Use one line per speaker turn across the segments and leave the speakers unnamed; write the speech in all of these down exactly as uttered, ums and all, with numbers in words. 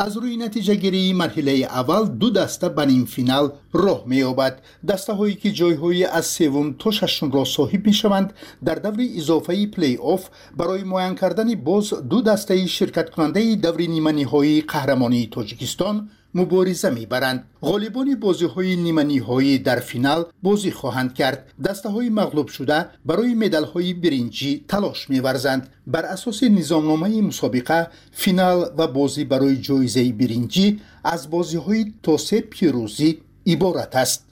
از روی نتیجه گیری مرحله اول دو دسته به نیم فینال راه می‌یابد. دسته هایی که جای‌های از سوم تا ششم را صاحب می‌شوند در دور اضافه پلی آف برای معین کردن باز دو دسته شرکت کننده دور نیمه نهایی قهرمانی تاجیکستان مبارزه می‌برند. غالبان بازی‌های نیمه نهایی در فینال بازی خواهند کرد. دسته‌های مغلوب شده برای مدال‌های برنجی تلاش می‌ورزند. بر اساس نظامنامه مسابقه فینال و بازی برای جایزه برنجی از بازی‌های تا سه پیروزی عبارت است.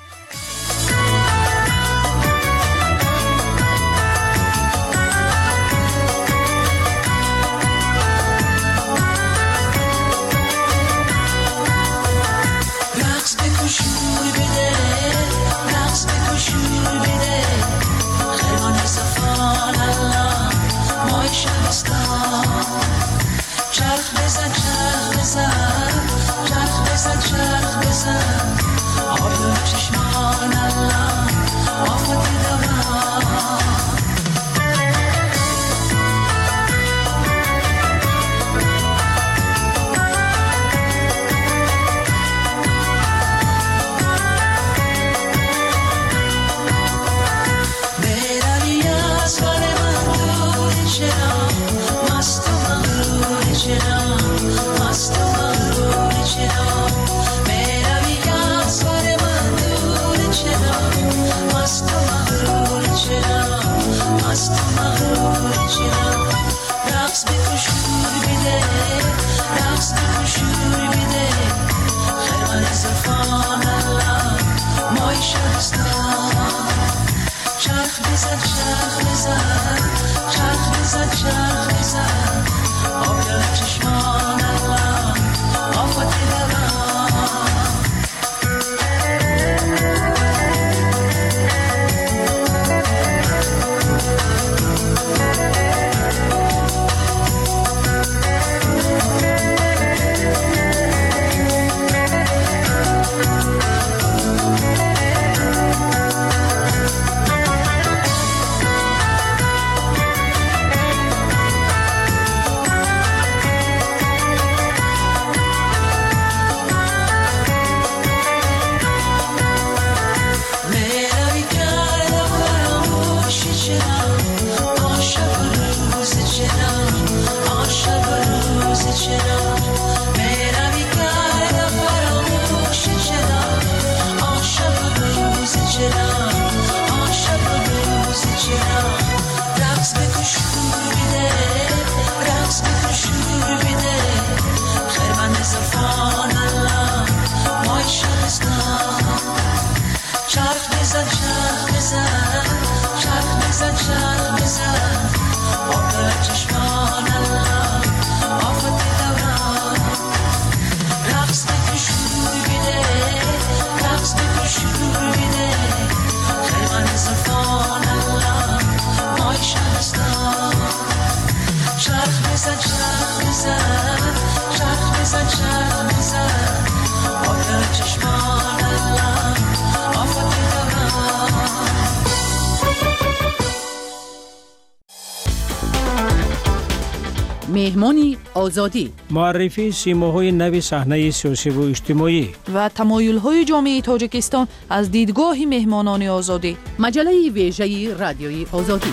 مهمانی آزادی،
معرفی سیماهای نو صحنه سیاسی و اجتماعی
و تمایل‌های جامعه تاجیکستان از دیدگاه مهمانان آزادی. مجله ویژه رادیوی آزادی.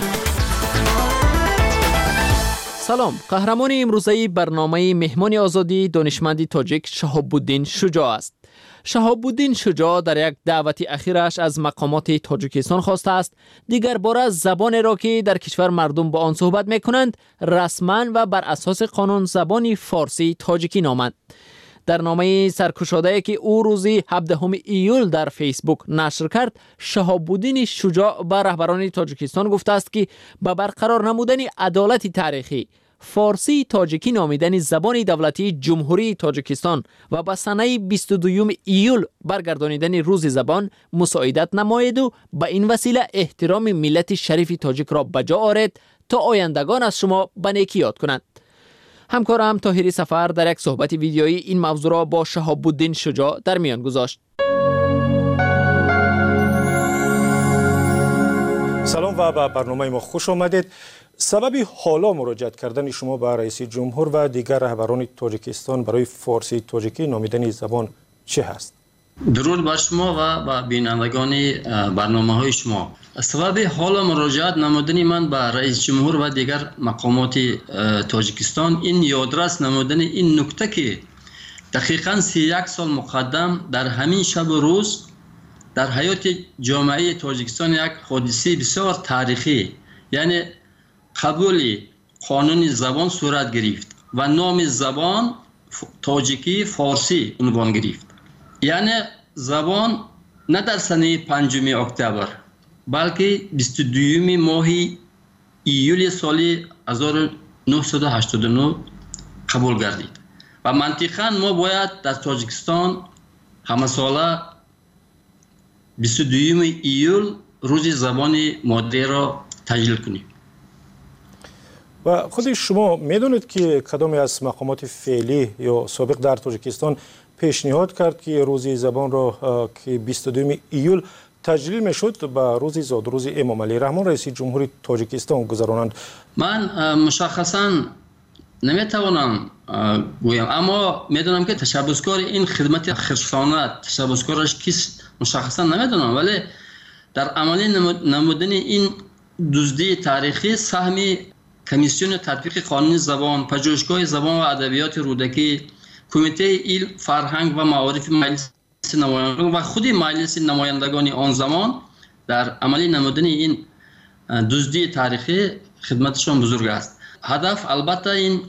سلام، قهرمان امروزه برنامه مهمان آزادی دانشمند تاجیک شهاب الدین شجاع است. شهاب الدین شجاع در یک دعوت اخیرش از مقامات تاجیکستان خواسته است دیگر باره زبان را که در کشور مردم با آن صحبت میکنند رسما و بر اساس قانون زبان فارسی تاجیکی نامند. در نامه سرکشاده که او روزی هفدهم ایول در فیسبوک نشر کرد، شهاب الدین شجاع به رهبران تاجیکستان گفته است که به برقرار نمودن عدالت تاریخی فارسی تاجیکی نامیدن زبان دولتی جمهوری تاجیکستان و به سنه بیست و دوم ایول برگردانیدن روز زبان مساعدت نماید و به این وسیله احترام ملت شریف تاجیک را بجا آورد تا آیندگان از شما به نیکی یاد کنند. همکارم طاهری سفر در یک صحبت ویدیویی این موضوع را با شهاب الدین شجاع در میان گذاشت.
سلام و به برنامه ما خوش آمدید. سبب حالا مراجعت کردن شما به رئیس جمهور و دیگر رهبران تاجیکستان برای فارسی تاجیکی نامیدن زبان چه هست؟
درود بر شما و به بینندگان برنامه های شما. سبب حالا مراجعت نمودن من به رئیس جمهور و دیگر مقامات تاجیکستان این یادرس نمودن این نکته که دقیقاً سی یک سال مقدم در همین شب و روز در حیات جامعه تاجیکستان یک حادثه بسیار تاریخی یعنی قبول قانون زبان صورت گرفت و نام زبان تاجیکی فارسی عنوان گرفت. یعنی زبان نه در سنه پنجم اکتبر بلکه بیست و دوم ماه ایول سال هزار و نهصد و هشتاد و نه قبول گردید و منطقاً ما باید در تاجیکستان همه ساله بیست و دوم ایول روز زبان مادری را تجلیل کنیم.
و خود شما میدونید که کدام از مقامات فعلی یا سابق در تاجیکستان پیشنهاد کرد که روز زبان را که بیست و دوم ایول تجلیل میشد به روز زاد روز امام علی رحمان رئیس جمهوری تاجیکستان گذرانند؟
من مشخصاً نمیتوانم گویم، اما میدونم که تشبسکار این خدمت خرسانه تشبسکارش کیست مشخصا نمیدونم، ولی در عملی نمودن این دزدی تاریخی سهم کمیسیون تطبیق قانون زبان، پژوهشگاه زبان و ادبیات رودکی، کمیته علم فرهنگ و معارف مجلس نمایندگان و خود مجلس نمایندگان آن زمان در عملی نمودن این دزدی تاریخی خدمتشان بزرگ است. هدف البته این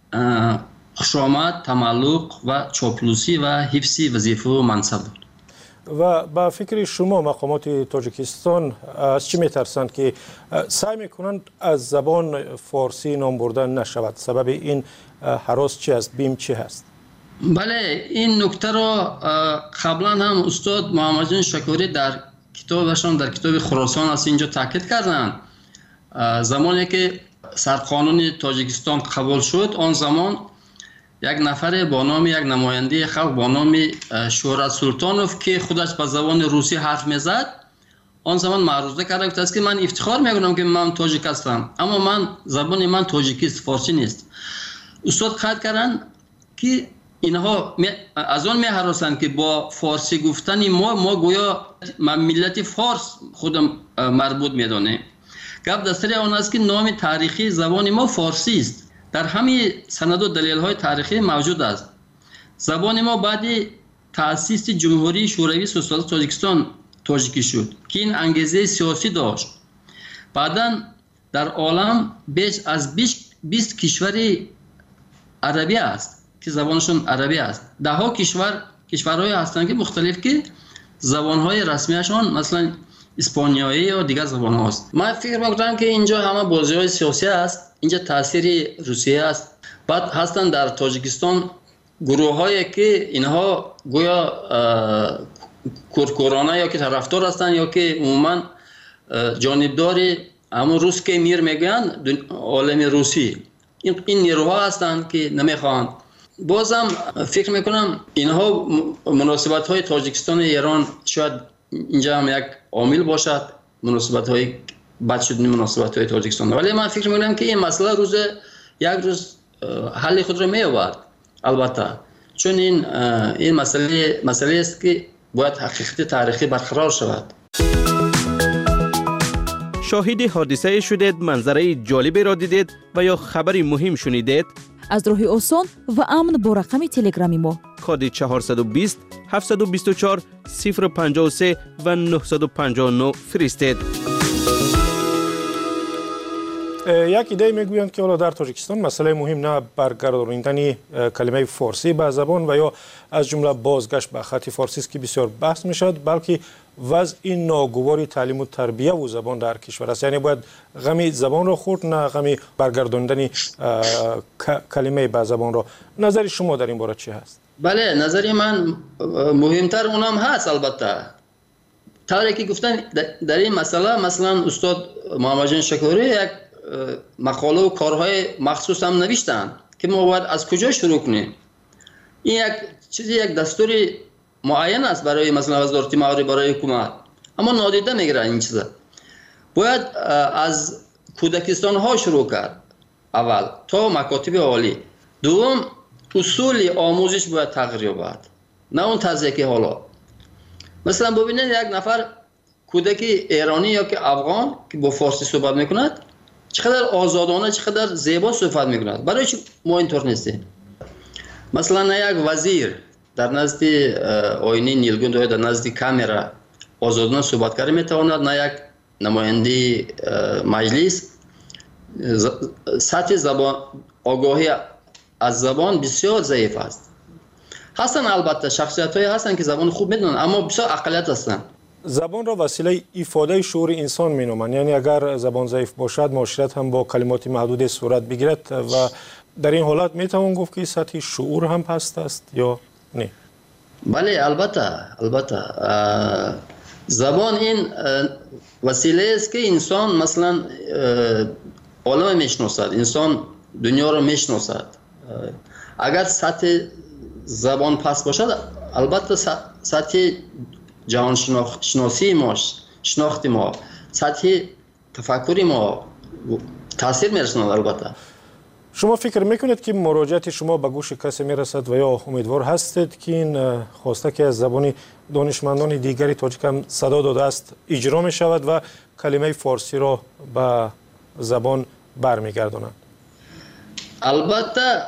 خوشامد، تملق و چاپلوسی و حفظ وظیفه و منصب بود.
و با فکر شما مقامات تاجیکستان از چی میترسند که سعی میکنند از زبان فارسی نام بردن نشود؟ سبب این هراس چی است؟ بیم چی هست؟
بله، این نکته را قبلا هم استاد محمد جان شکوری در کتابشان در کتاب خراسان از اینجا تاکید کردند. زمانی که سرقانون تاجیکستان قبول شد، آن زمان یک نفر با نام یک نماینده خلق با نام شهرت سلطانوف که خودش به زبان روسی حرف میزد، آن زمان معروضه کرده بود که من افتخار میکنم که من تاجیک هستم، اما من زبان من تاجیکی است، فارسی نیست. استاد قید کردن که اینها از آن میهراسند که با فارسی گفتن ما ما گویا ملت فارس خودم مربوط میدانه. گپ دستری آن است که نام تاریخی زبان ما فارسی است. در همه سند و دلیل های تاریخی موجود است. زبان ما بعد تأسیس جمهوری شوروی سوسیالیست تاجیکستان تاجیکی شد که این انگیزه سیاسی داشت. بعداً در عالم بیش از بیست کشور عربی است که زبانشون عربی است. ده ها کشور کشورهای هستند که مختلف که زبانهای رسمیشان مثلا اسپانیایی یا دیگر زبان هاست. من فکر میکنم که اینجا همه بازی های سیاسی است. اینجا تاثیر روسیه است. بعد هستند در تاجیکستان گروه هایی که اینها گویا کورکورانه یا که طرفدار هستند یا که عموما جانبدار همون روس که میر میگن عالم روسی. این این نیروها هستند که نمیخواهند. بازم فکر میکنم اینها مناسبت های تاجیکستان ایران شاید اینجا هم یک عامل باشد، مناسبت های بد شدن مناسبت های تاجیکستان. ولی من فکر میکنم که این مسئله روز یک روز حل خود را می‌یابد. البته چون این این مسئله مسئله است که باید حقیقت تاریخی برقرار شود.
شاهد حادثه شدید، منظره جالبی را دیدید و یا خبری مهم شنیدید؟
از راه آسان و امن با رقم تلگرامی ما
کد چهارصد و بیست هفتصد و بیست و چهار صفر پنجاه و سه و نهصد و پنجاه و نه فرستید.
یک ایده میگویند که حالا در تاجیکستان مسئله مهم نه برگرداندن کلمه فارسی به زبان و یا از جمله بازگشت به خط فارسی است که بسیار بحث میشد، بلکه وضع این ناگوار تعلیم و تربیه و زبان در کشور است. یعنی باید غمی زبان را خورد، نه غمی برگرداندن کلمه به زبان را. نظر شما در این باره چی هست؟
بله، نظری من مهمتر اونم هست. البته طوری که گفتن در این مسئله مثلا استاد محمد جان شکوری یک مقاله و کارهای مخصوص هم نوشتن که ما باید از کجا شروع کنیم. این یک چیزی یک دستوری معین است برای مثلا وزارت معارف برای حکومت، اما نادیده میگیرن این چیزا. باید از کودکستان ها شروع کرد اول تا مکاتب عالی. دوم اصول آموزش باید تغییر یابد، نه اون طرزی که حالا. مثلا ببینید یک نفر کودک ایرانی یا که افغان که با فارسی صحبت میکند چقدر آزادانه، چقدر زیبا صحبت میکند. برای چی ما اینطور نیستیم؟ مثلا یک وزیر در نزد آینه نیلگون یا در نزد کامرا آزادانه صحبت کردن میتواند، نه یک نماینده مجلس. سطح زبان آگاهی از زبان بسیار ضعیف است. هستن البته شخصیت‌هایی هستن که زبان خوب میدونن، اما بسیار اقلیت هستن.
زبان را وسیله ایفاده شعور انسان مینامند. یعنی اگر زبان ضعیف باشد معاشرت هم با کلمات محدود صورت بگیرد و در این حالت میتوان گفت که سطح شعور هم پست است یا نه؟
بله البته البته زبان این وسیله است که انسان مثلا عالم میشناسد، انسان دنیا را میشناسد. اگر سطح زبان پست باشد البته سطح جهان شناسی ما، شناخت ما، سطح تفکری ما تاثیر میرساند. البته
شما فکر میکنید که مراجعت شما به گوش کسی میرسد و یا امیدوار هستید که این خواسته که از زبان دانشمندان دیگری تاجیک هم صدا داده است اجرا می شود و کلمه فارسی را به زبان برمیگرداند؟
البته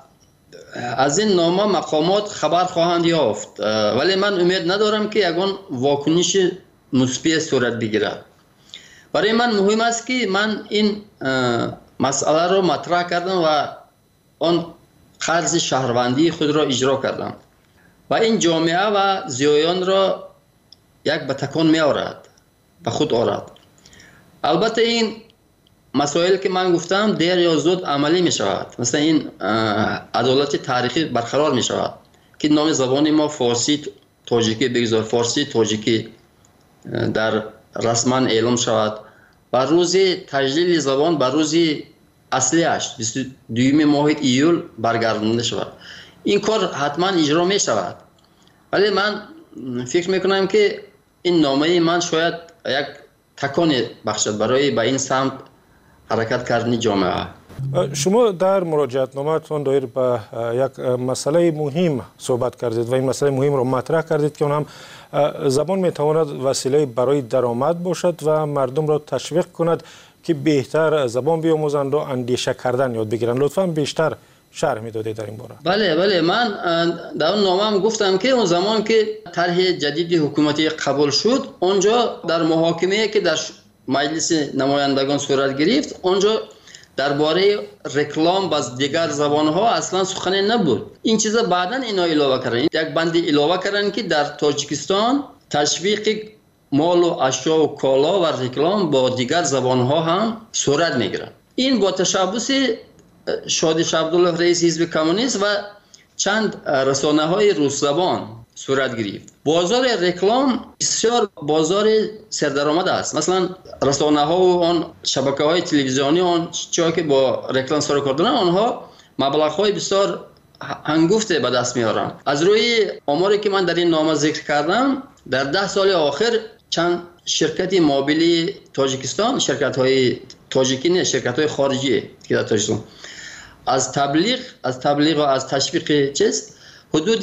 از این نامه مقامات خبر خواهند یافت، ولی من امید ندارم که یگان واکنش مثبت صورت بگیرد. برای من مهم است که من این مسئله را مطرح کردم و آن قرض شهروندی خود را اجرا کردم و این جامعه و زیایان را یک به تکان می آورد، به خود آورد. البته این مسائل که من گفتم دیر یا زود عملی می شود. مثلا این عدالت تاریخی برقرار می شود که نام زبان ما فارسی تاجیکی بگذار، فارسی تاجیکی در رسما اعلام شود و روز تجلیل زبان به روز اصلیش بیست و دوم ماه ایول برگردانده شود. این کار حتما اجرا می شود، ولی من فکر می کنم که این نامه من شاید یک تکان بخشد برای به این سمت حرکت کردن جامعه.
شما در مراجعت نامه‌تان دایر به یک مسئله مهم صحبت کردید و این مسئله مهم را مطرح کردید که اون هم زبان میتواند وسیله برای درآمد باشد و مردم را تشویق کند که بهتر زبان بیاموزند و اندیشه کردن یاد بگیرند. لطفاً بیشتر شرح میدادید در این باره.
بله بله من در اون نامه هم گفتم که اون زمان که طرح جدید حکومتی قبول شد، اونجا در محاکمه که در مجلس نمایندگان صورت گرفت، اونجا درباره رکلام با دیگر زبان‌ها اصلا سخنی نبود. این چیزا بعداً اینا علاوه کردن، یک بند علاوه کردن که در تاجیکستان تشویق مال و اشیا و کالا و رکلام با دیگر زبان‌ها هم صورت میگیرد. این با تشبث شادی عبدالله رئیس حزب کمونیست و چند رسانه‌های روس زبان صورت گرفت. بازار رکلام بسیار بازار سردرآمد است. مثلا رسانه‌ها و آن شبکه‌های تلویزیونی آن چیزی که با رکلام سر کار دارن، آنها مبلغ‌های بسیار هنگفته به دست میارن. از روی آماری که من در این نامه ذکر کردم، در ده سال آخر چند شرکت موبیلی تاجیکستان، شرکت‌های تاجیکی نه، شرکت‌های خارجی که در تاجیکستان از تبلیغ از تبلیغ و از تشویق چیز حدود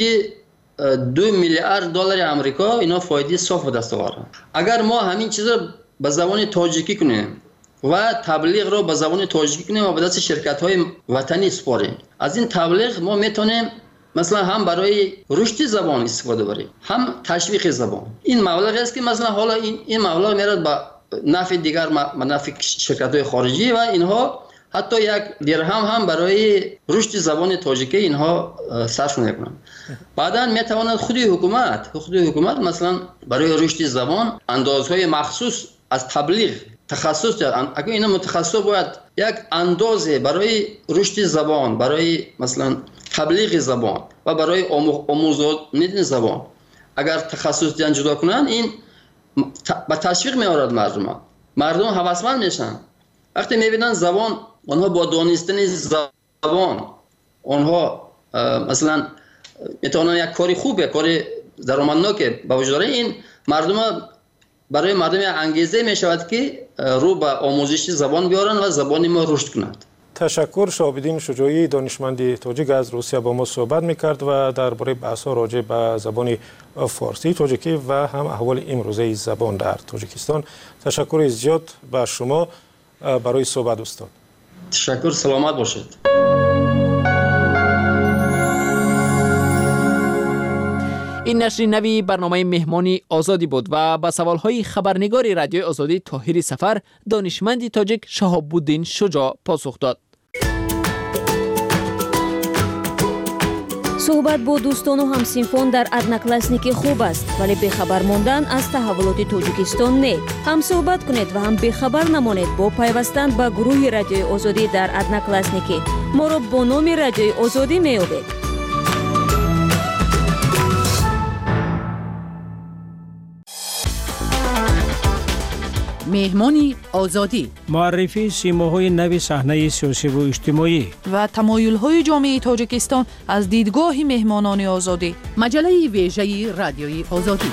دو میلیارد دلار آمریکا اینا فایده صاف به دست آوردن. اگر ما همین چیزا به زبان تاجیکی کنیم و تبلیغ رو به زبان تاجیکی کنیم و به دست شرکت‌های وطنی سپاریم، از این تبلیغ ما میتونیم مثلا هم برای رشد زبان استفاده بریم، هم تشویق زبان. این مبلغ است که مثلا حالا این این مبلغ میاد به نفع دیگر منافع شرکت‌های خارجی و اینها حتی یک درهم هم برای رشد زبان تاجیکی اینها صرف نمی‌کنن. بعداً میتواند خودی حکومت خودی حکومت مثلا برای رشد زبان اندازهای مخصوص از تبلیغ تخصص دارد. اگر اینا متخصص باید یک اندازه برای رشد زبان، برای مثلا تبلیغ زبان و برای آموزاندن زبان اگر تخصص دیان جدا کنن، این با تشویق می‌آورد مردم. مردم هوسمند میشن وقتی میبینن زبان، آنها با دانستن زبان آنها مثلا میتونن یک کاری خوبه، کاری درآمدناک به وجود داره. این مردم برای مردم انگیزه می شود که رو به آموزش زبان بیارن و زبان ما رشد کند.
تشکر. شهاب‌الدین شجاعی دانشمند تاجیک از روسیه با ما صحبت میکرد و درباره بحث‌ها راجع به زبان فارسی تاجیکی و هم احوال امروزه زبان در تاجیکستان. تشکر زیاد به شما برای صحبت استاد.
تشکر. سلامت باشید.
این نشر نوی برنامه مهمانی آزادی بود و با سوالهای خبرنگار رادیوی آزادی طاهری سفر دانشمند تاجیک شهاب‌الدین شجاع پاسخ داد.
صحبت با دوستان و همسینفان در ادناکلاسنیکی خوب است، ولی بخبر ماندن از تحولات تاجیکستان نه. هم صحبت کنید و هم بخبر نمانید با پیوستن به گروه رادیوی آزادی در ادناکلاسنیکی. ما را با نام رادیوی آزادی می‌یابید.
مهمانی آزادی،
معرفی سیماهای نو صحنه سیاسی و اجتماعی
و تمایل‌های جامعه تاجیکستان از دیدگاه مهمانان آزادی. مجله ویژه رادیوی آزادی.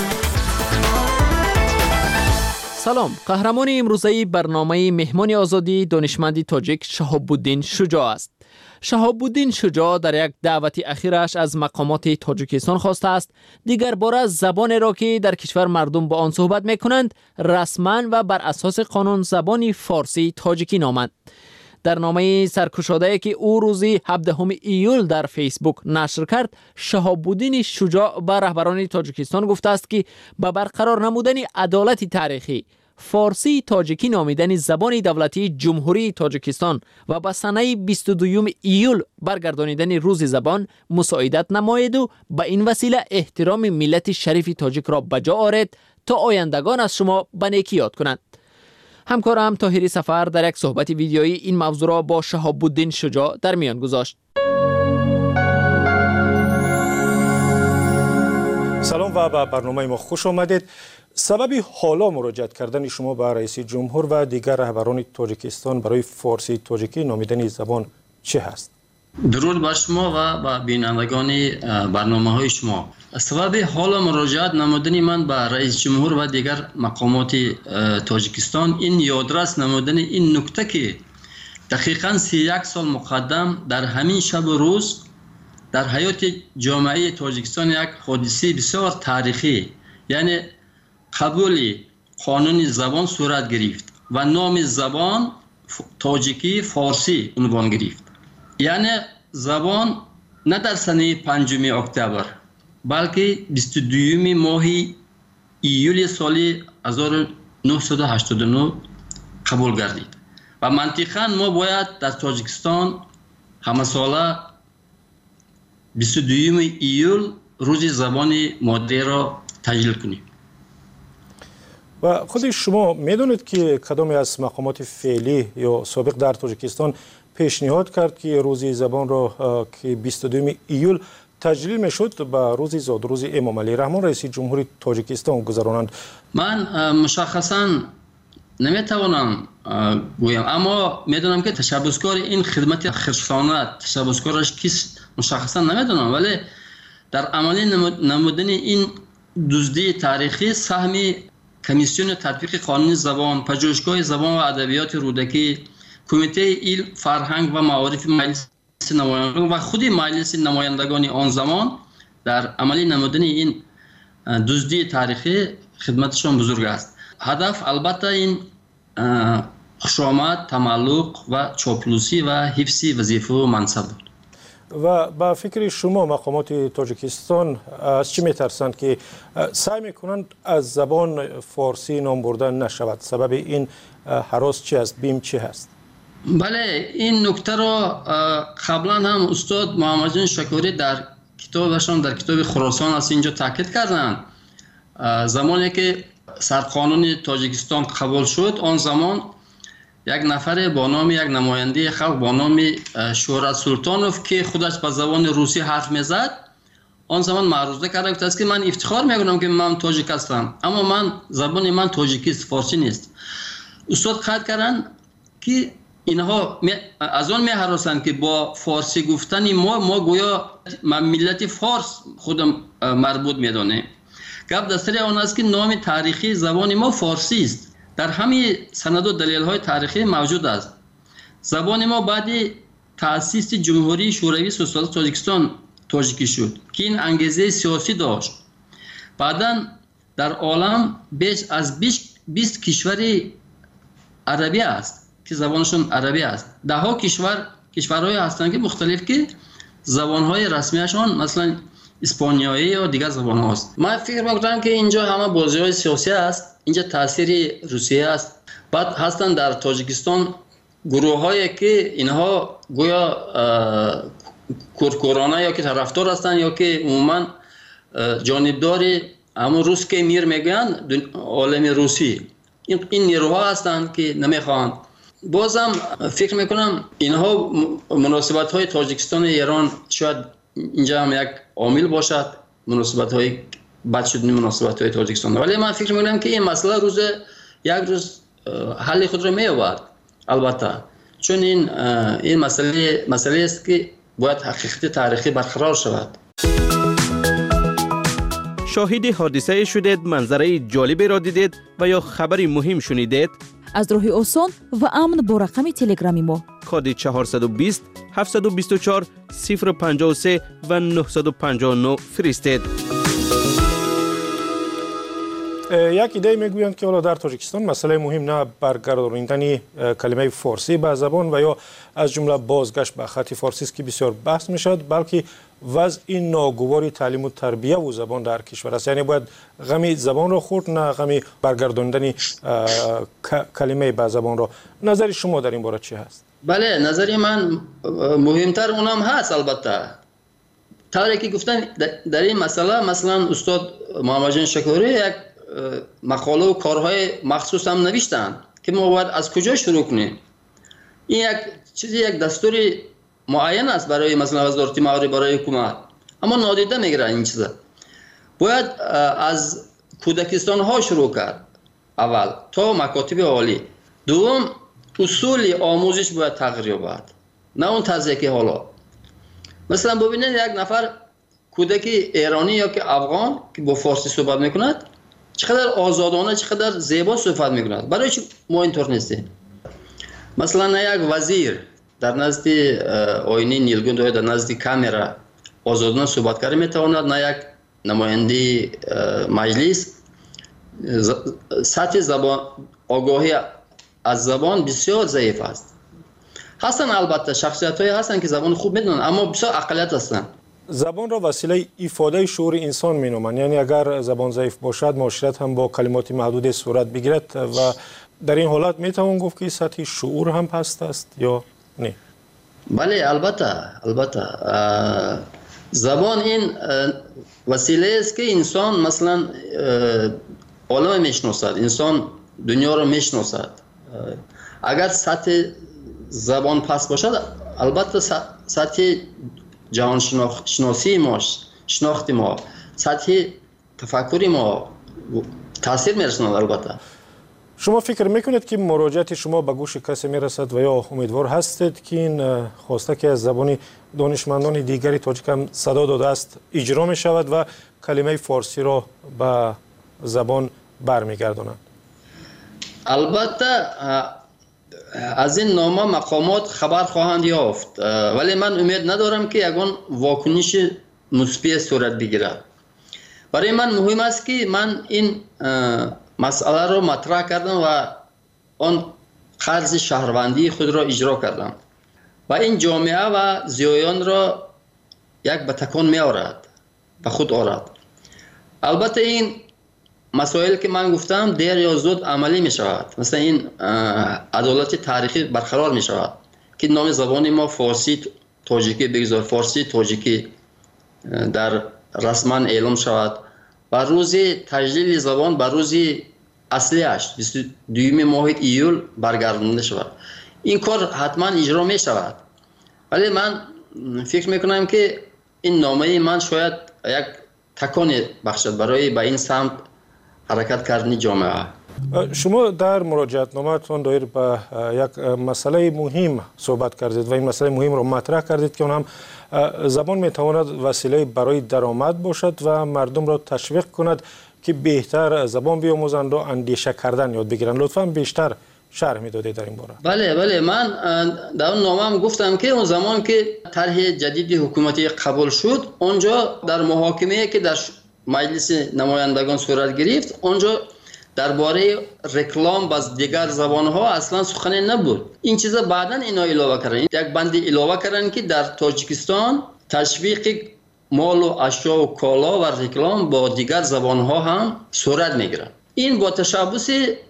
سلام. قهرمان امروزه برنامه مهمان آزادی دانشمند تاجیک شهاب‌الدین شجاع است. شهاب‌الدین شجاع در یک دعوت اخیرش از مقامات تاجیکستان خواسته است دیگر باره زبان را که در کشور مردم با آن صحبت می‌کنند رسما و بر اساس قانون زبان فارسی تاجیکی نامند. در نامه سرکشاده‌ای که او روز هفدهم ایول در فیسبوک نشر کرد، شهاب‌الدین شجاع به رهبران تاجیکستان گفته است که به برقرار نمودن عدالت تاریخی فارسی تاجیکی نامیدن زبان دولتی جمهوری تاجیکستان و به سنه بیست و دوم ایول برگردانیدن روز زبان مساعدت نماید و به این وسیله احترام ملت شریف تاجیک را بجا آرد تا آیندگان از شما به نیکی یاد کنند. همکارم طاهری سفر در یک صحبت ویدیویی این موضوع را با شهاب‌الدین شجاع در میان گذاشت.
سلام و به برنامه ما خوش آمدید. سبب حالا مراجعت کردن شما به رئیس جمهور و دیگر رهبران تاجیکستان برای فارسی تاجیکی نامیدن زبان چه هست؟
درود بر شما و به بینندگان برنامه های شما. سبب حالا مراجعت نمودن من به رئیس جمهور و دیگر مقامات تاجیکستان این یادرس نمودن این نکته که دقیقاً سی و یک سال مقدم در همین شب و روز در حیات جامعه تاجیکستان یک حادثه بسیار تاریخی یعنی قبول قانون زبان صورت گرفت و نام زبان تاجیکی فارسی عنوان گرفت. یعنی زبان نه در سنه پنجم اکتبر بلکه بیست و دوم ماه ایول سال هزار و نهصد و هشتاد و نه قبول گردید و منطقاً ما باید در تاجیکستان همه ساله بیست و دوم ایول روز زبان مادری را تجلیل کنیم.
و خود شما میدونید که کدامی از مقامات فعلی یا سابق در تاجیکستان پیشنهاد کرد که روز زبان را که بیست و دوم ایول تجلیل میشد به روز زاد روز امام علی رحمان رئیس جمهوری تاجیکستان گذرانند؟
من مشخصا نمیتوانم گویم، اما میدونم که تشبسکار این خدمت خرسانه تشبسکارش کیست مشخصا نمیدونم، ولی در عملی نمودن این دزدی تاریخی سهمی کمیسیون تطبیق قانون زبان، پژوهشگاه زبان و ادبیات رودکی، کمیته ایل فرهنگ و معارف مجلس نمایندگان و خود مجلس نمایندگان آن زمان در عملی نمودن این دزدی تاریخی خدمتشان بزرگ است. هدف البته این خوشامد، تملق و چاپلوسی و حفظ وظیفه و منصب بود.
و با فکر شما مقامات تاجیکستان از چی میترسند که سعی میکنند از زبان فارسی نام بردن نشود؟ سبب این هراس چی است؟ بیم چی هست؟
بله، این نکته را قبلا هم استاد محمد جان شکوری در کتابشان در کتاب خراسان از اینجا تاکید کردند. زمانی که سرقانون تاجیکستان قبول شد، آن زمان یک نفر با نام یک نماینده خلق با نام شهرت سلطانوف که خودش به زبان روسی حرف میزد، آن زمان معروضه کرده بود است که من افتخار میکنم که من تاجیک هستم، اما من زبان من تاجیکی است، فارسی نیست. استاد قید کردند که اینها از آن میهراسند که با فارسی گفتن ما ما گویا ملت فارس خودم مربوط میدانه. گپ در سر آن است که نام تاریخی زبان ما فارسی است. در همین سند و دلیل‌های تاریخی موجود است. زبان ما بعد تأسیس جمهوری شوروی سوسیالیست تاجیکستان تاجیکی شد که این انگیزه سیاسی داشت. بعداً در عالم بیش از بیست کشور عربی است که زبانشون عربی است. ده ها کشور کشورهای هستند که مختلف که زبانهای رسمیشان مثلا اسپانیایی یا دیگر زبان هاست. من فکر میکنم که اینجا همه بازی‌های سیاسی است. اینجا تاثیر روسیه است. بعد هستند در تاجیکستان گروه‌هایی که اینها گویا کورکورانه یا که طرفدار هستند یا که عموما جانبدار همون روس که میر میگن عالم روسی. این این نیروها هستند که نمیخوان. بازم فکر میکنم اینها مناسبت های تاجیکستان ایران شاید اینجا هم یک عامل باشد، مناسبت های بد شدن مناسبت های تاجیکستان. ولی من فکر میکنم که این مسئله روز یک روز حل خود را می‌یابد. البته چون این این مسئله مسئله است که باید حقیقت تاریخی برقرار شود.
شاهد حادثه شدید، منظره جالبی را دیدید و یا خبری مهم شنیدید؟
از راه آسان و امن با رقم تلگرامی ما
کد چهارصد و بیست هفتصد و بیست و چهار صفر پنجاه و سه و نهصد و پنجاه و نه فرستید.
یک ایده میگویند که حالا در تاجیکستان مسئله مهم نه برگرداندن کلمه فارسی به زبان و یا از جمله بازگشت به خط فارسی است که بسیار بحث میشد، بلکه وضع این ناگوار تعلیم و تربیت و زبان در کشور است. یعنی باید غمی زبان را خورد، نه غمی برگرداندن کلمه به زبان را. نظر شما در این باره چی هست؟
بله، نظر من مهمتر اونم هست. البته طوری که گفتن در این مسئله مثلا استاد محمد جان شکوری یک مقاله و کارهای مخصوص هم نوشتن که ما باید از کجا شروع کنیم. این یک چیزی یک دستوری معین است برای مثلا وزارت معارف برای حکومت، اما نادیده میگیرن این چیزا. باید از کودکستان ها شروع کرد اول تا مکاتب عالی. دوم اصول آموزش باید تغییر یابد، نه اون طرزی که حالا. مثلا ببینید یک نفر کودک ایرانی یا که افغان که با فارسی صحبت میکند چقدر آزادانه، چقدر زیبا صحبت میکند. برای چی ما اینطور نیستیم؟ مثلا یک وزیر در نزد آینه نیلگون در نزد کامرا آزادانه صحبت کرده میتواند، نه یک نماینده مجلس. سطح زبان آگاهی از زبان بسیار ضعیف است. هستن البته شخصیت هایی هستن که زبان خوب میدونن، اما بسیار اقلیت هستن.
زبان را وسیله ایفاده شعور انسان مینامند. یعنی اگر زبان ضعیف باشد معاشرت هم با کلمات محدود صورت بگیرد و در این حالت میتوان گفت که سطح شعور هم پست است یا نه؟
بله البته البته زبان این وسیله است که انسان مثلا عالم میشناسد، انسان دنیا رو میشناسد. اگر سطح زبان پست باشد البته سطح جهان شناسی ما، شناخت ما، سطح تفکری ما تاثیر میرساند. البته
شما فکر میکنید که مراجعت شما به گوش کسی میرسد و یا امیدوار هستید که این خواسته که از زبان دانشمندان دیگری تاجیک هم صدا داده است اجرا می شود و کلمه فارسی را به زبان برمیگردانند؟
البته از این نامه مقامات خبر خواهند یافت، ولی من امید ندارم که یگان واکنش مثبت صورت بگیرد. برای من مهم است که من این مسئله را مطرح کردم و آن قرض شهروندی خود را اجرا کردم و این جامعه و زیایان را یک به تکان می آورد، به خود آورد. البته این مسائل که من گفتم دیر یا زود عملی می شود. مثلا این عدالت تاریخی برقرار می شود که نام زبان ما فارسی تاجیکی بگذار، فارسی تاجیکی در رسما اعلام شود و روز تجلیل زبان به روز اصلیش بیست و دوم ماه ایول برگردانده شود. این کار حتما اجرا می شود، ولی من فکر می کنم که این نامه من شاید یک تکان بخشد برای به این سمت حرکت کردن جامعه.
شما در مراجعت نامه‌تان دایر به یک مسئله مهم صحبت کردید و این مسئله مهم را مطرح کردید که اون هم زبان میتواند وسیله برای درآمد باشد و مردم را تشویق کند که بهتر زبان بیاموزند و اندیشه کردن یاد بگیرند. لطفاً بیشتر شرح میدادید در این باره.
بله بله، من در اون نامم گفتم که اون زمان که طرح جدید حکومتی قبول شد، اونجا در محاکمه که در مجلس نمایندگان صورت گرفت، اونجا درباره رکلام با دیگر زبان‌ها اصلا سخنی نبود. این چیزا بعداً اینا علاوه کردن، یک بند علاوه کردن که در تاجیکستان تشویق مال و اشیا و کالا و رکلام با دیگر زبان‌ها هم صورت میگیرد. این با تشبث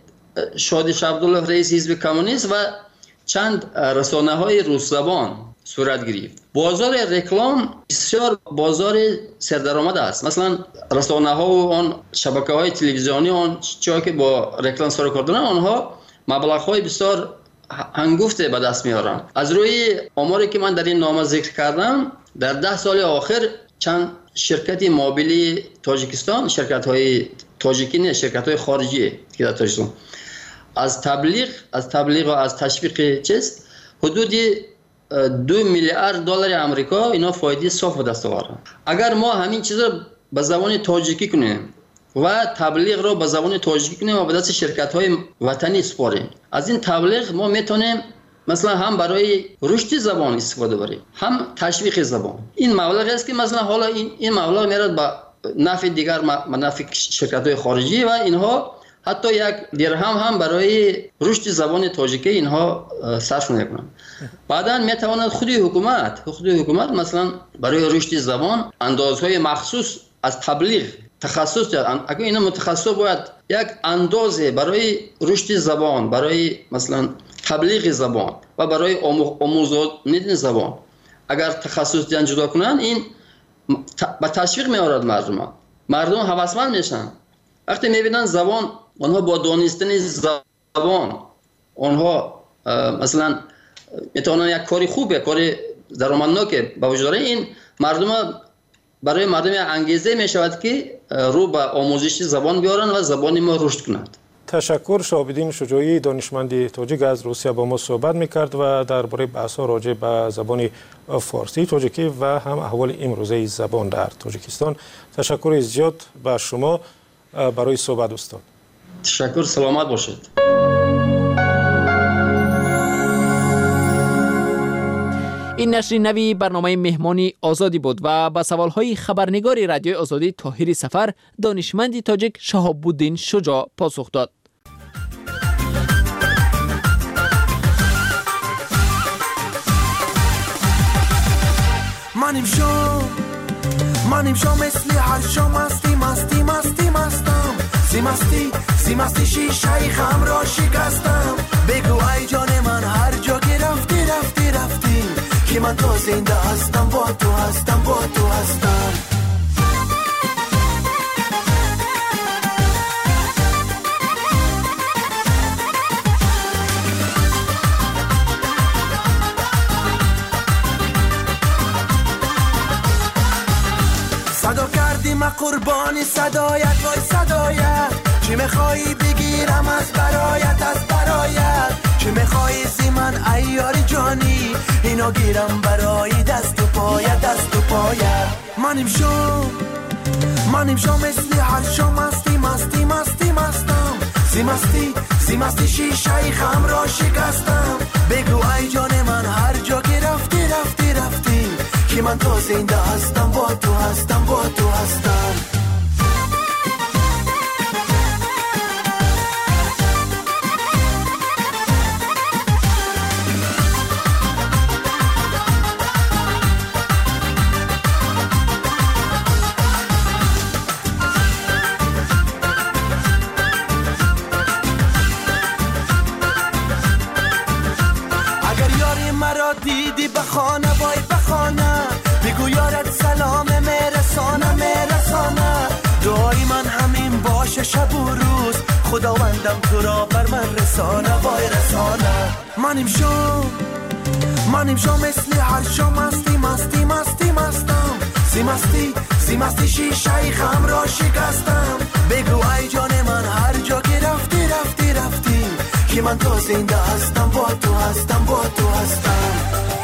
شادی عبدالله رئیس حزب کمونیست و چند رسانه‌های روس زبان صورت گرفت. بازار رکلام بسیار بازار سردرآمد است. مثلا رسانه‌ها و آن شبکه‌های تلویزیونی آن چیزی که با رکلام سر کار دارن، آنها مبلغ‌های بسیار هنگفته به دست میارن. از روی آماری که من در این نامه ذکر کردم، در ده سال آخر چند شرکت موبیلی تاجیکستان، شرکت‌های تاجیکی نه، شرکت‌های خارجی که در تاجیکستان از تبلیغ از تبلیغ و از تشویق چیز حدود دو میلیارد دلار آمریکا اینا فایده صاف به دست آوردن. اگر ما همین چیزا به زبان تاجیکی کنیم و تبلیغ رو به زبان تاجیکی کنیم و به دست شرکت‌های وطنی سپاریم، از این تبلیغ ما میتونیم مثلا هم برای رشد زبان استفاده بریم، هم تشویق زبان. این مبلغ است که مثلا حالا این این مبلغ میاد به نفع دیگر نفع شرکت‌های خارجی و اینها حتی یک درهم هم برای رشد زبان تاجیکی اینها صرف نمی‌کنند. بعداً میتواند خود حکومت خود حکومت مثلا برای رشد زبان اندازهای مخصوص از تبلیغ تخصص، اگر اینا متخصص باید یک اندازه برای رشد زبان، برای مثلا تبلیغ زبان و برای آموزش زبان اگر تخصص دیان جدا کنن، این با تشویق می‌آورد مردم. مردم هوسمند میشن وقتی میبینن زبان، آنها با دانستن زبان آنها مثلا میتونن یک کاری خوبه، کاری درآمدناک به وجود داره. این مردم برای مردم انگیزه میشود که رو به آموزش زبان بیارن و زبان ما رشد کنند.
تشکر. شهاب‌الدین شجاعی دانشمند تاجیک از روسیه با ما صحبت میکرد و درباره بحث‌ها راجع به زبان فارسی تاجیکی و هم احوال امروزه زبان در تاجیکستان. تشکر زیاد به شما برای صحبت استاد.
تشکر، سلامت باشید.
این نشر نوی برنامه مهمانی آزادی بود و با سوالهای خبرنگار رادیو آزادی طاهر سفر دانشمند تاجیک شهاب الدین شجاع پاسخ داد.
منیم شو منیم شو مثل هر شو مستی مستی مستی مستم سی مستی سی مستی شیشه خم را شکستم. بگو ای جان من هر جا که رفتی رفتی رفتی که من تا زنده هستم، با تو هستم با تو هستم. صدا کردی ما قربانی صدایت وای صدایت، چی میخوایی بگیرم از برایت از برایت، چی میخوایی زی من ایاری جانی اینو گیرم برای دست و پایت دست و پایت. منیم شو منیم شو مثل هر شو مستی مستی مستی مستم سی مستی سی مستی شیشه خم را شکستم. بگو ای جان من هر جا که رفتی رفتی رفتی که من تا زنده هستم، با تو هستم با تو هستم. دیدی بخانه وای بخانه، بگو یارت سلام میرسانه میرسانه. دعای من همین باشه شب و روز، خداوندم تو را بر من رسانه وای رسانه. منیم شو منیم شو مثل هر شو مستی مستی مستی مستم سی مستی سی مستی شیشه خم را شکستم. بگو ای جان من هر جا که رفتی رفتی رفتی که من تا زنده هستم، با تو هستم با تو هستم.